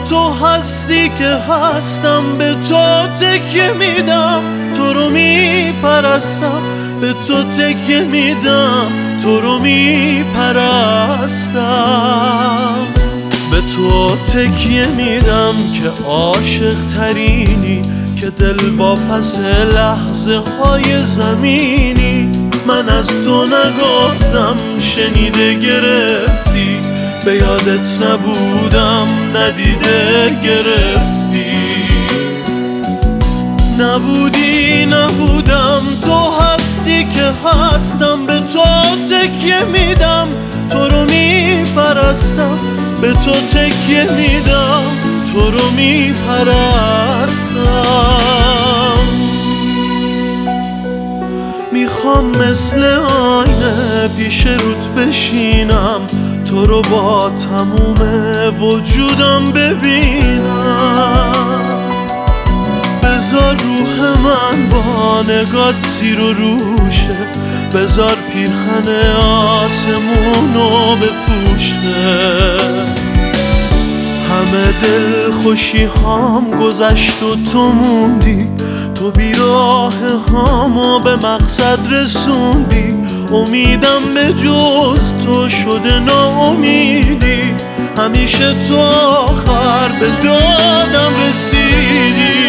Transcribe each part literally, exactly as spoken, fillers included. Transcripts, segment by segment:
تو هستی که هستم، به تو تکیه میدم، تو رو میپرستم، به تو تکیه میدم، تو رو میپرستم. به تو تکیه میدم که عاشق ترینی، که دل با پس لحظه های زمینی. من از تو نگفتم شنیده گرفتی، به یادت نبودم ندیده گرفتی. نبودی نبودم، تو هستی که هستم، به تو تکیه میدم، تو رو میپرستم، به تو تکیه میدم، تو رو میپرستم. میخوام مثل آینه پیش رود بشینم، تو رو با تموم وجودم ببینم. بذار روح من با نگات زیر و روشه، بذار پیرهن آسمونو بپوشه. همه دل خوشی هام گذشت و تو موندی، تو بیراه هامو به مقصد رسوندی. امیدم به جز تو شده ناامیدی، همیشه تو آخر به دادم رسیدی.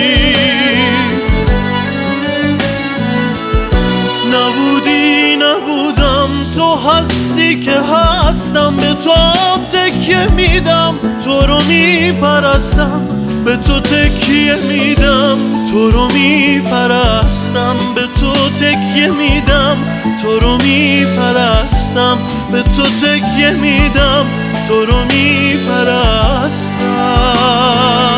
نبودی نبودم، تو هستی که هستم، به تو تکیه میدم، تو رو میپرستم، به تو تکیه میدم، تو رو میپرستم، به تو تکیه میدم، تو رو میپرستم، به تو تکیه میدم، تو رو میپرستم.